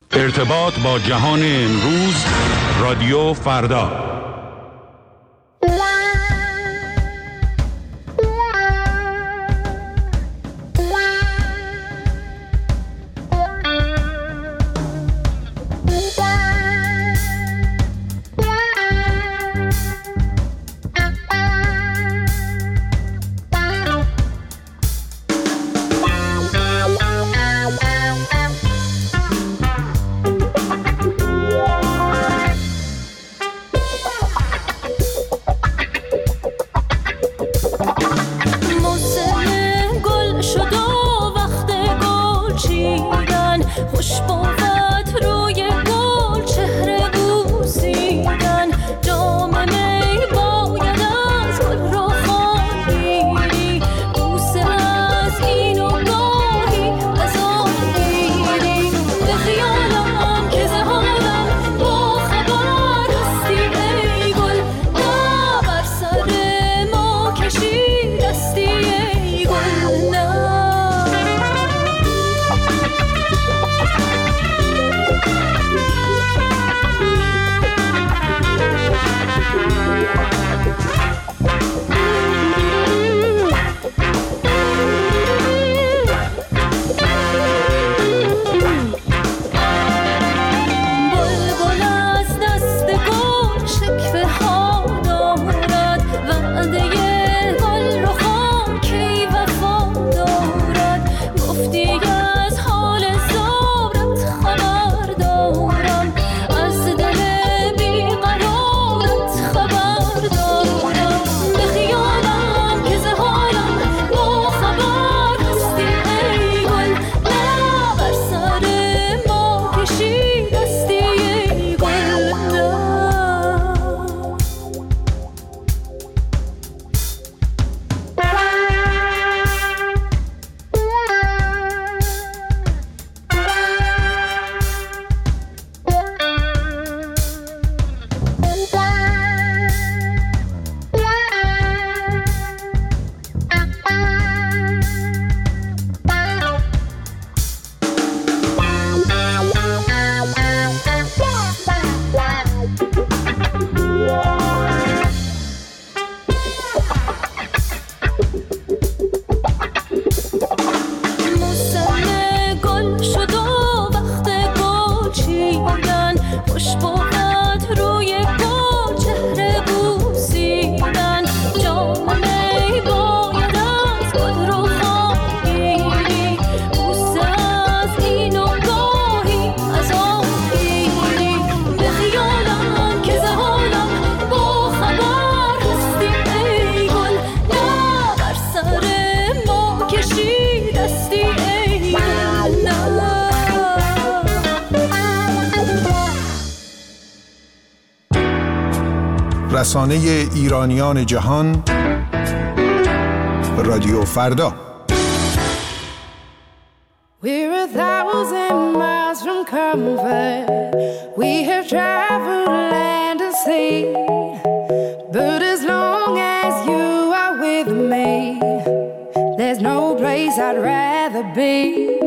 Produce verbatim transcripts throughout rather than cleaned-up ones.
ارتباط با جهان امروز، رادیو فردا. رسانه ایرانیان جهان، رادیو فردا. We're a thousand miles from comfort. We have traveled land and sea. But as long as you are with me, there's no place I'd rather be.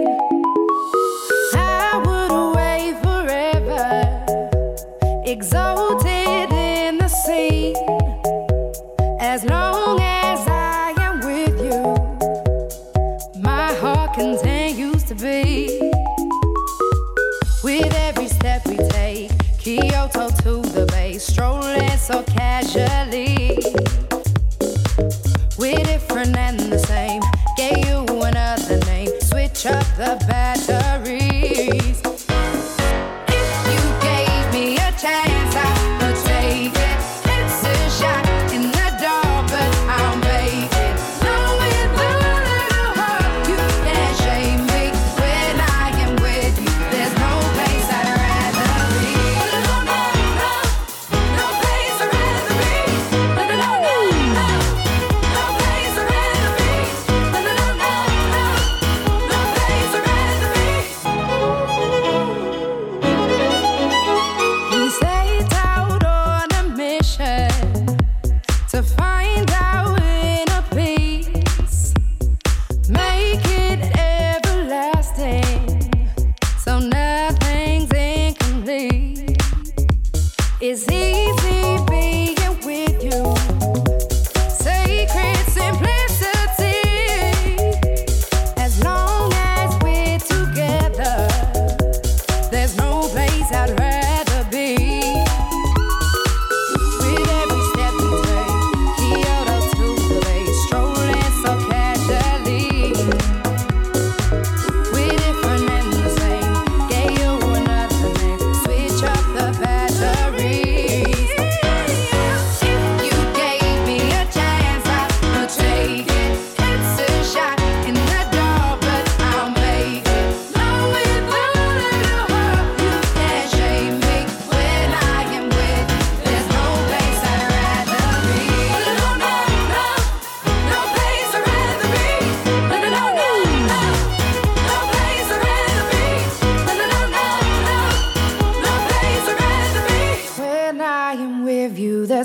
I would away forever, exalted in the sea. As long as I am with you, my heart continues to beat. With every step we take, Kyoto to the bay, strolling so casually. We're different and the same, gave you another name, switch up the batteries. If you gave me a chance, I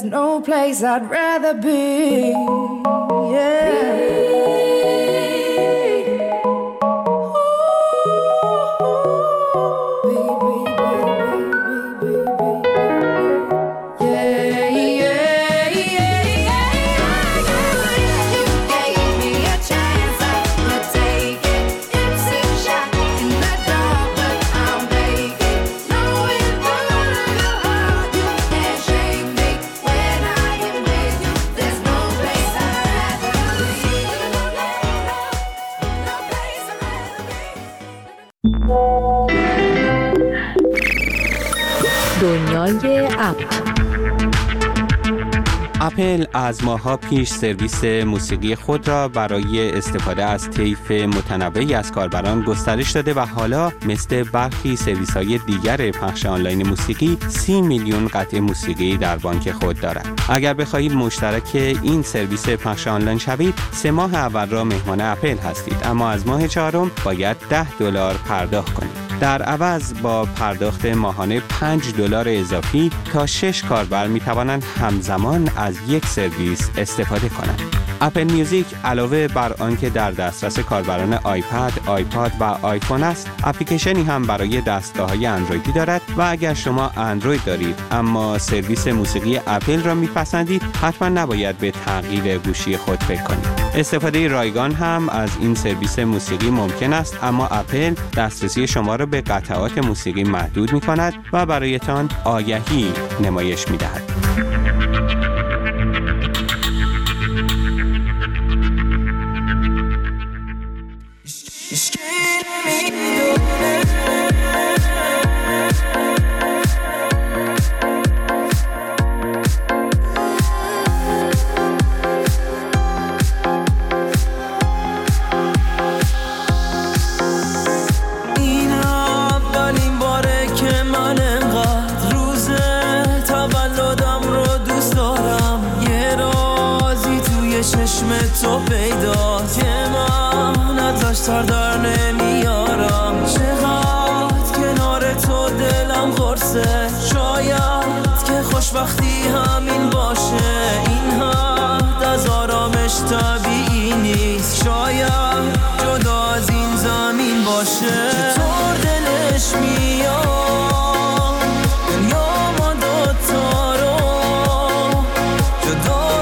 there's no place I'd rather be. Yeah. دنیای اپ. اپل از ماه‌ها پیش سرویس موسیقی خود را برای استفاده از طیف متنوعی از کاربران گسترش داده و حالا مثل برخی سرویس‌های دیگر پخش آنلاین موسیقی سی میلیون قطعه موسیقی در بانک خود دارد. اگر بخواهید مشترک این سرویس پخش آنلاین شوید، سه ماه اول را مهمان اپل هستید، اما از ماه چهارم باید ده دلار پرداخت کنید. در عوض با پرداخت ماهانه پنج دلار اضافی تا شش کاربر می توانند همزمان از یک سرویس استفاده کنند. اپل میوزیک علاوه بر آنکه در دسترس کاربران آیپد، آیپاد و آیفون است، اپلیکیشنی هم برای دستگاه‌های اندرویدی دارد و اگر شما اندروید دارید اما سرویس موسیقی اپل را میپسندید، حتما نباید به تغییر گوشی خود فکر کنید. استفاده رایگان هم از این سرویس موسیقی ممکن است، اما اپل دسترسی شما را به قطعات موسیقی محدود می‌کند و برایتان آگهی نمایش می‌دهد. تو پیداست که من ازش سر در نمیارم، چقدر کنار تو دلم قرصه، شاید که خوشبختی همین باشه، این حد از آرامش طبیعی نیست، شاید جدا از این زمین باشه. چطور دلش میاد دنیا ما دوتا رو جدا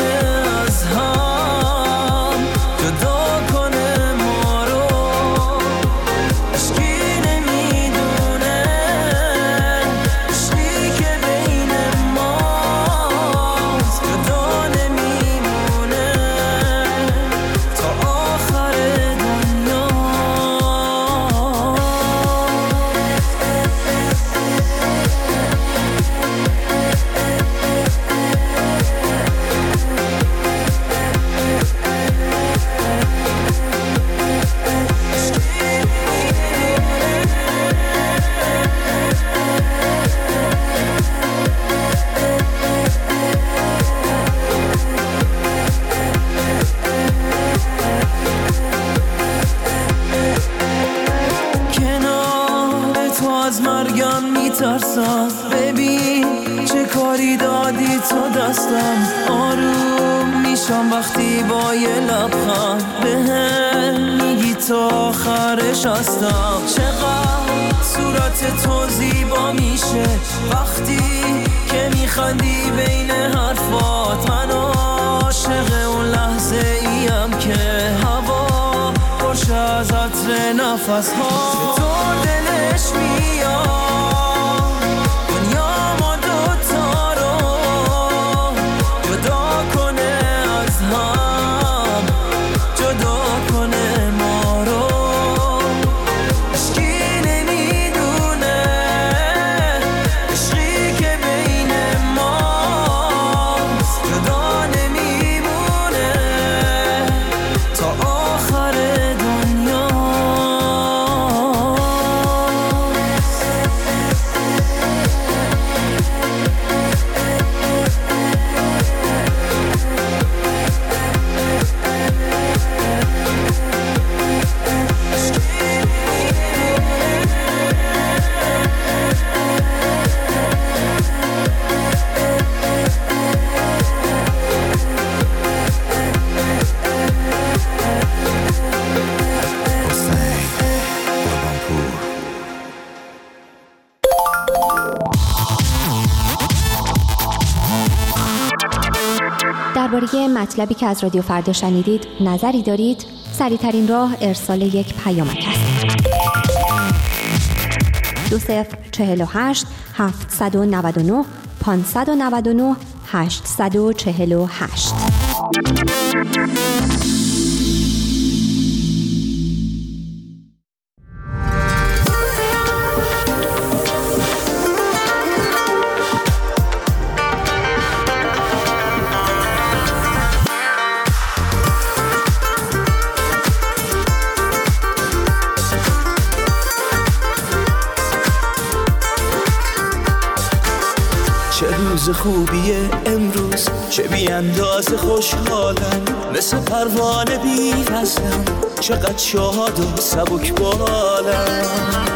ببین چه کاری دادی تو دستم، آروم میشم وقتی با یه لبخند بهم میگی تا آخرش هستم، چقدر صورت تو زیبا میشه وقتی که میخندی بین حرفات، من عاشق اون لحظه ایم که هوا خوش از عطر نفس ها. چطور دلش میاد درباره مطلبی که از رادیو فردا شنیدید نظری دارید؟ سریع‌ترین راه ارسال یک پیامک است. دو صفر چهل و هشت هفتصد و نود و نه پانصد و نود و نه هشتصد و چهل و هشت. روز خوبیه امروز، چه بی اندازه خوشحالم، مثل پروانه بی وزنم، چقدر شاد و سبک بالم.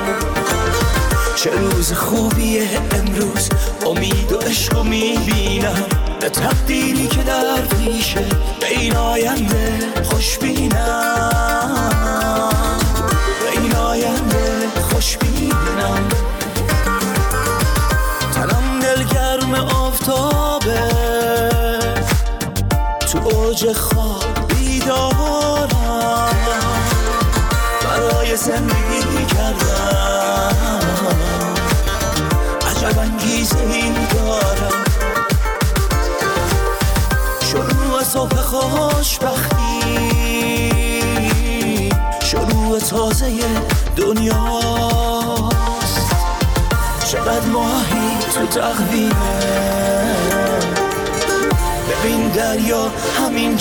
چه روز خوبیه امروز، امید و عشق میبینم، به تقدیری که در پیشه، به این آینده خوشبینم، به این آینده خوشبینم. تنم دلگرم آفتابه، تو اوج خواب بیدارم، برای زندگی کردم عجب انگیزه‌ای دارم. شروع صبح خوشبختی، شروع تازه دنیاست، چقدر ماهی تو تقویمه، ببین دریا همین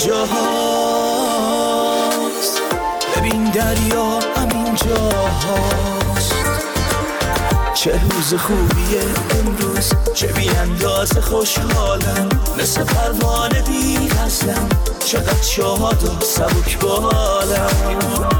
جاهاست، ببین دریا همین جاهاست. چه روز خوبیه امروز، چه بی اندازه خوشحالم، مثل پروانه بی وزنم، چقدر شاد و سبک بالم.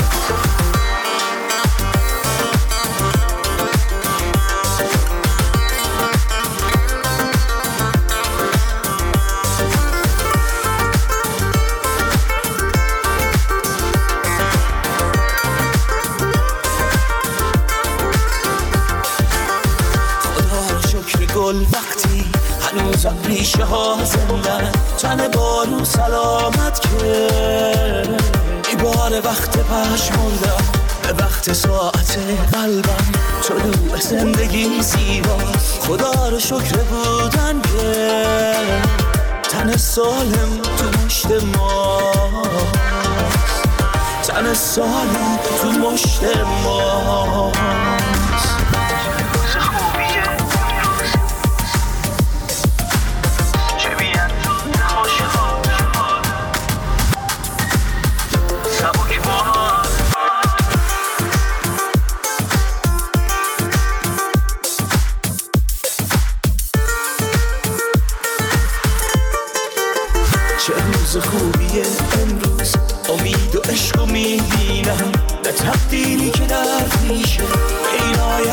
وقتی هنوزم ریشه ها زندن، تن بارو سلامت که ایبار وقت پشمردم، به وقت ساعت قلبم طلوع زندگی زیباست. خدا رو شکر بودن که تن سالم تو مشت ماست، تن سالم تو مشت ماست. چه روز خوبیه امروز، امید و عشق میبینم، به تقدیری که در پیشه، به این آینده